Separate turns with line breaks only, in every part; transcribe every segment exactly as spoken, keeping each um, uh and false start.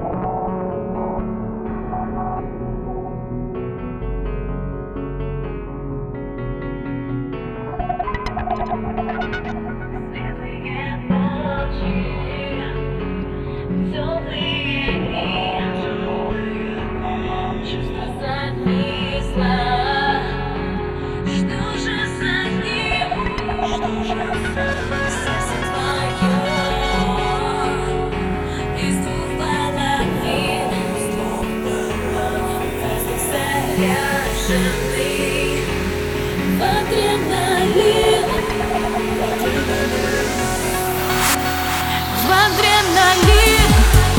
Заряженный в адреналин, в адреналин.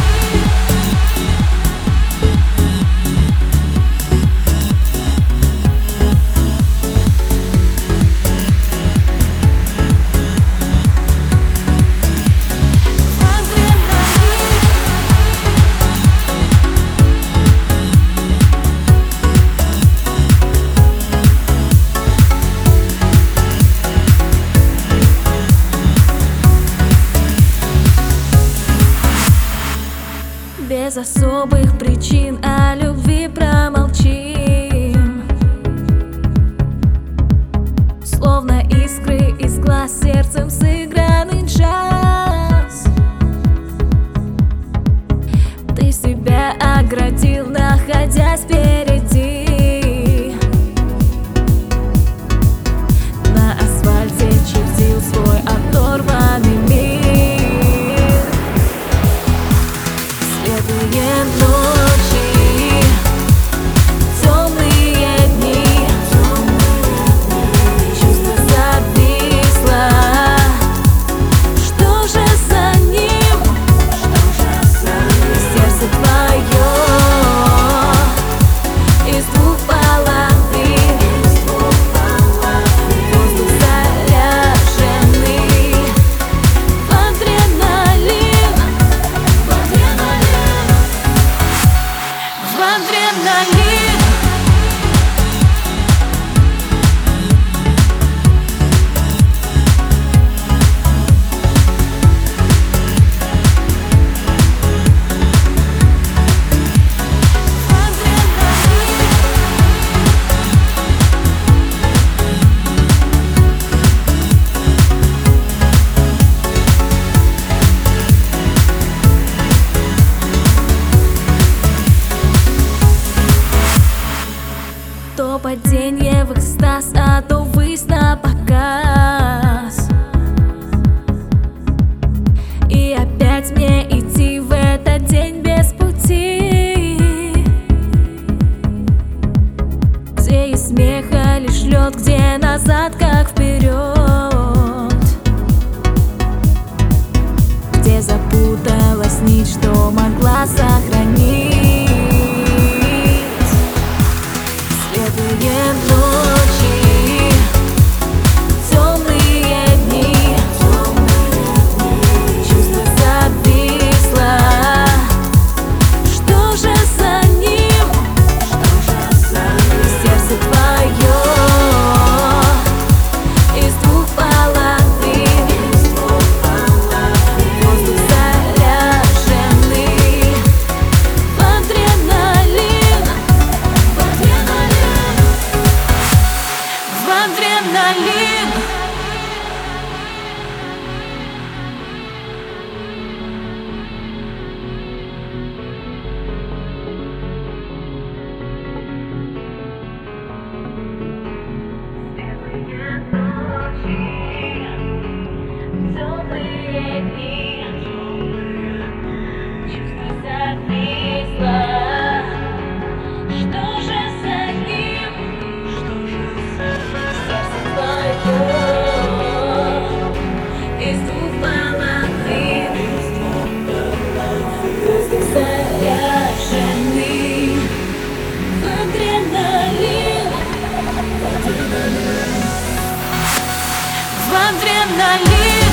Без особых причин о любви промолчим. Словно искры из глаз, сердцем сыгранный джаз. Ты себя оградил, находясь впереди. На асфальте чертил свой оторванный мир. Светлые ночи, темные дни, чувство зависло. Что же за ним? Сердце твое из двух половин, воздух заряженный в адреналин, в адреналин, в адреналин. То падение в экстаз, а то высь на показ. И опять мне идти в этот день без пути, где из смеха лишь лед, где назад, как вперед, где запуталась нить, что могла сохранить. Светлые ночи, темные дни, чувство зависло. Что же за ним? Сердце твое из двух половин, воздух заряженный в адреналин, в адреналин, в адреналин. Темные дни, чувство зависло. Что же за ним? Сердце твое из двух половин, воздух заряженный в адреналин, в адреналин, в адреналин.